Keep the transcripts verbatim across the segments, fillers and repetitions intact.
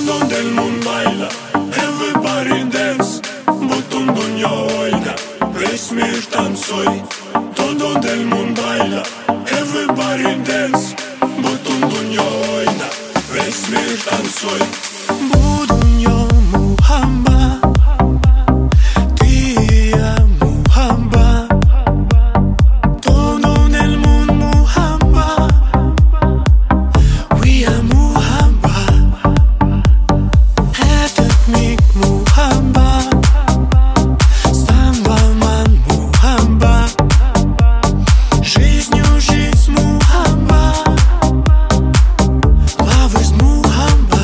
Todo del mundo baila, everybody dance. Butun dunya oyna, resmi tansoy. Todo del mundo baila, everybody dance. Butun dunya oyna, resmi tansoy. Bu dunya muhabba, dia muhabba. Todo del mundo muhabba, we are muhabba. Этот миг muhabba, самва ман muhabba. Жизнью жизнь muhabba, love is muhabba.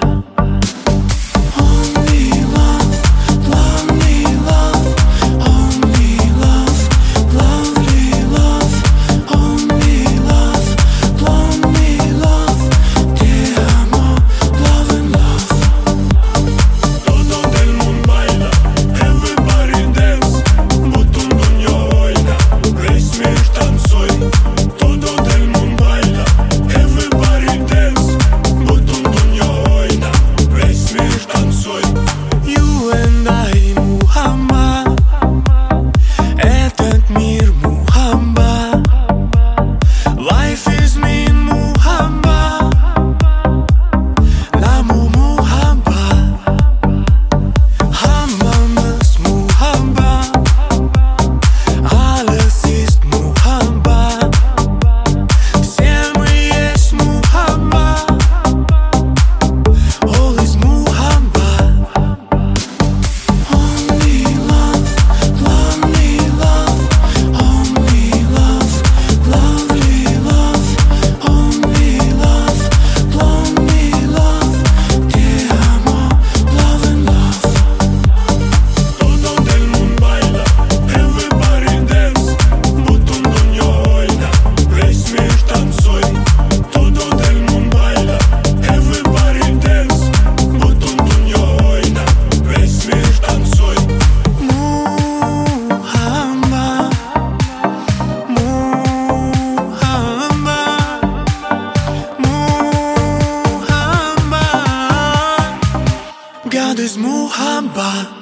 Only love, lonely love, only love, lovely love, only love, lonely love, te amo, love and love. Todo del mundo baila, everybody dance. Butun dunya oyna, resmi tansoy. Todo del mundo baila, everybody dance. Butun dunya oyna, resmi tansoy. You and I muhabba, этот мир muhabba. Life is mean muhabba, namu muhabba. Hammamiz muhabba, alles ist muhabba. Все мы есть muhabba, all is muhabba. Only love, lonely love, only love, lovely love, only love, lonely love, te amo, love and love. Todo del mundo baila, everybody dance. Butun dunya oyna, resmi tansoy. Todo del mundo baila, everybody dance. Butun dunya oyna, resmi tansoy. Muhabba, muhabba, muhabba. God is muhabba.